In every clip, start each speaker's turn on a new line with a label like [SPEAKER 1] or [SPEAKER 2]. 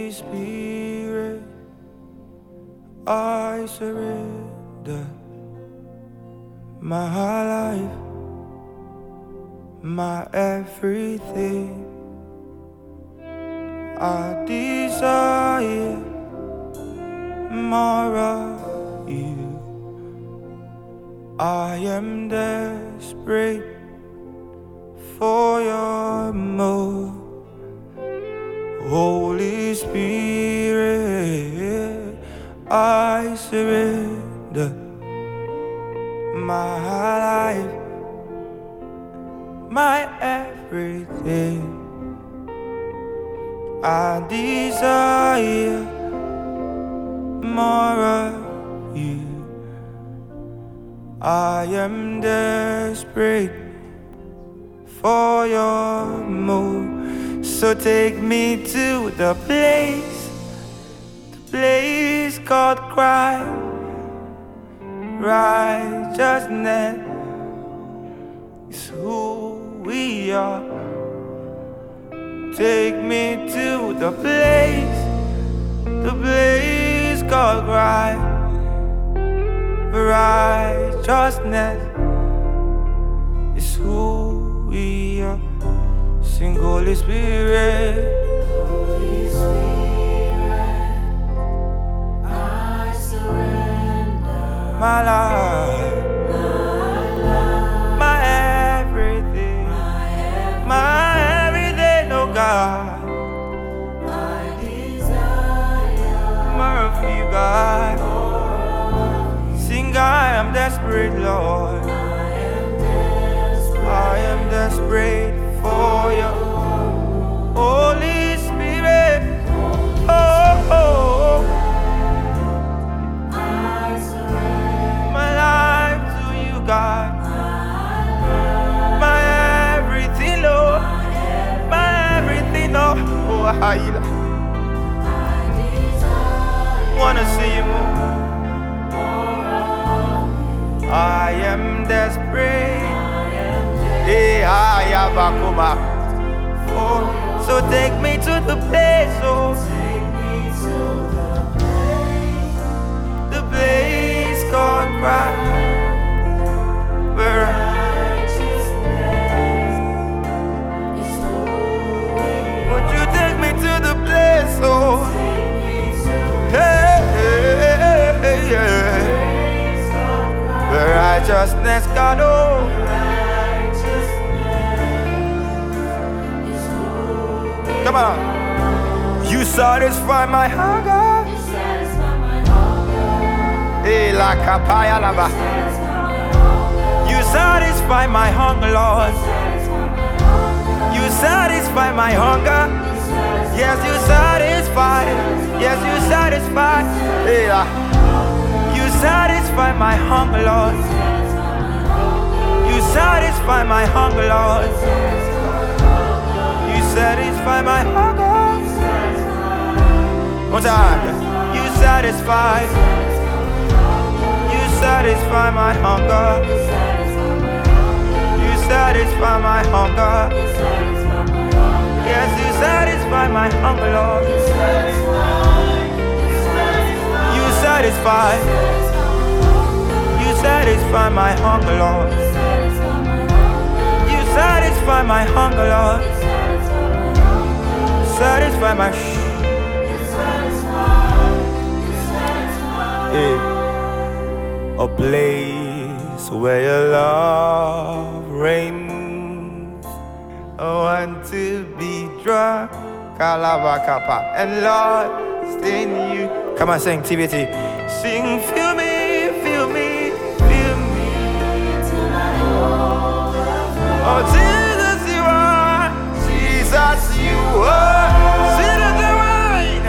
[SPEAKER 1] Holy Spirit, I surrender my life, my everything. I desire more of you. I am desperate for your more. Holy Spirit, I surrender my life, my everything. I desire more of you. I am desperate for your move. So take me to the place called Christ. Righteousness is who we are. Take me to the place called Christ. Righteousness is who we are. Sing Holy Spirit,
[SPEAKER 2] I surrender
[SPEAKER 1] my life, my everything, oh God.
[SPEAKER 2] I desire
[SPEAKER 1] More of you, God. Sing, I am desperate, Lord. I am desperate for you, Holy Spirit. Oh, oh.
[SPEAKER 2] I surrender
[SPEAKER 1] My life to you, God. My everything, Lord. My everything, Lord. Oh, I wanna see you move. I am desperate. Hey, oh, so take me to the place, oh, the place called Christ, where would you take me to the place, oh, hey, yeah, where righteousness, God, oh. Come on. You satisfy my hunger. Hey, la kapaya lava. You satisfy my hunger, Lord. You satisfy my hunger. Yes, you satisfy. Yes, you satisfy. Hey, you satisfy my hunger, Lord. You satisfy my hunger, Lord. Satisfy my hunger. One time. You satisfy. You satisfy my hunger. You satisfy my hunger. Yes, you satisfy my hunger, Lord. You satisfy. You satisfy my hunger, Lord. You satisfy my hunger, Lord. Satisfy my a place where your love reigns. I want to be drunk, Kalabakapa, and Lord, stay in you. Come on, sing TBT. Sing, feel me, feel me, feel me. Oh, Jesus, you are. Jesus, you are. Sweeter than wine.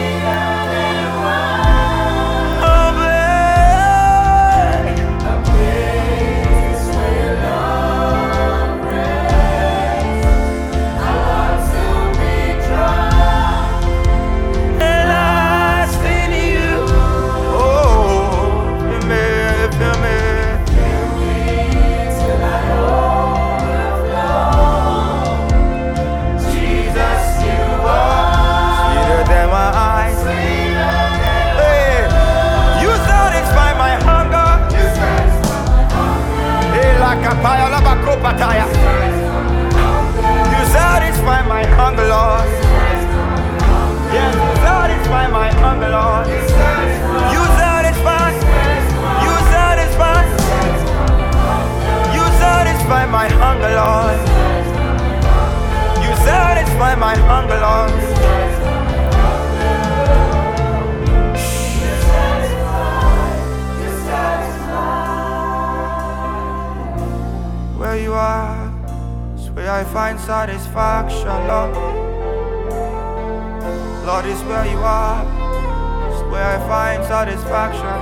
[SPEAKER 1] Oh, babe.
[SPEAKER 2] a place where love reigns. I want to be drunk
[SPEAKER 1] And lost in you. Oh, feel me, feel me.
[SPEAKER 2] till I overflow.
[SPEAKER 1] hunger, Lord. You satisfy my hunger, Lord. Where you are is where I find satisfaction, Lord. Lord, is where you are, is where I find satisfaction.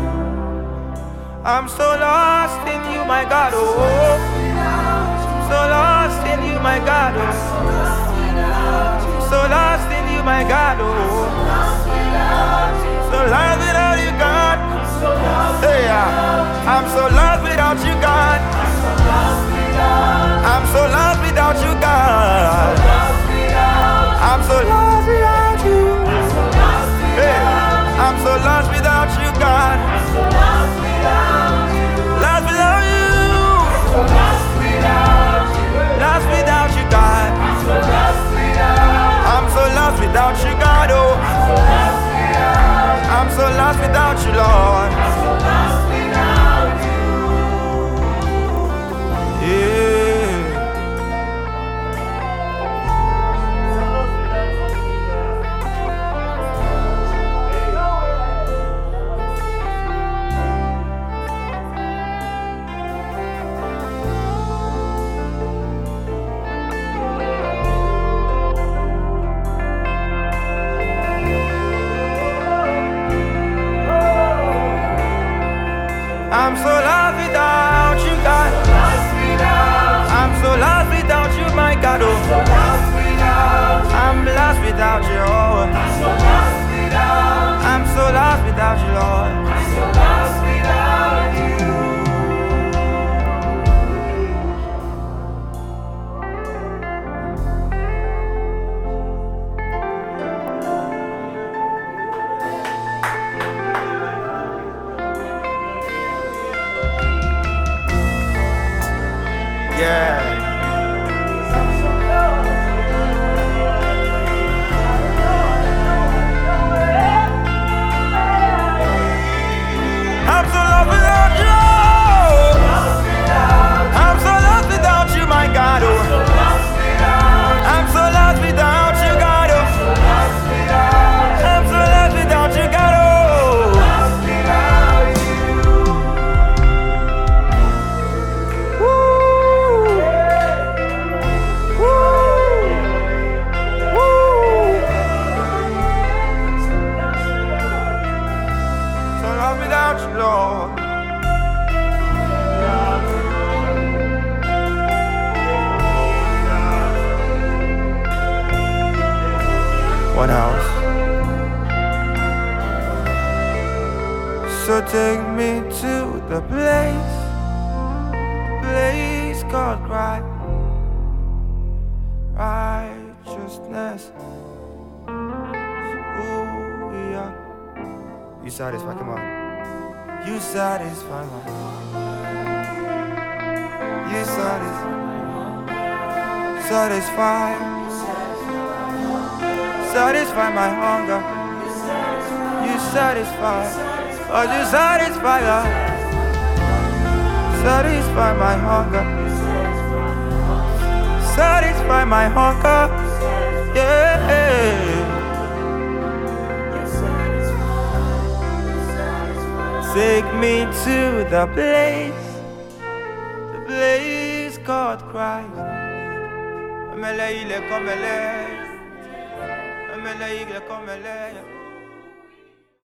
[SPEAKER 1] I'm so lost in you, my God, oh. So lost in you, my God, oh. So lost in you, my God, oh. So lost without you, God. Hey, I'm so lost without you, God. I'm so lost without you, God. I'm so lost without you. Hey, I'm so lost without you, God. Lost without you. Lost without you, God. I'm so lost without you, God. Oh, I'm so lost without you, Lord. I'm so lost without you, God. I'm so lost without you, my God. Oh, I'm lost without you. Oh, I'm so lost without you, Lord. Yeah. I'm so lost without you. I'm so lost without you, my God. Oh, I'm so lost without you, God. Oh, I'm so lost without you, God. Oh. Without you, Lord. One house. So take me to the place called Christ. Righteousness. Ooh, yeah. You satisfy, come on. You satisfy my You satisfy my hunger. You satisfy. Oh, you satisfy us. Satisfy my hunger. Satisfy my hunger. Yeah. Take me to the place called Christ. Amele ile komele, amele ile komele.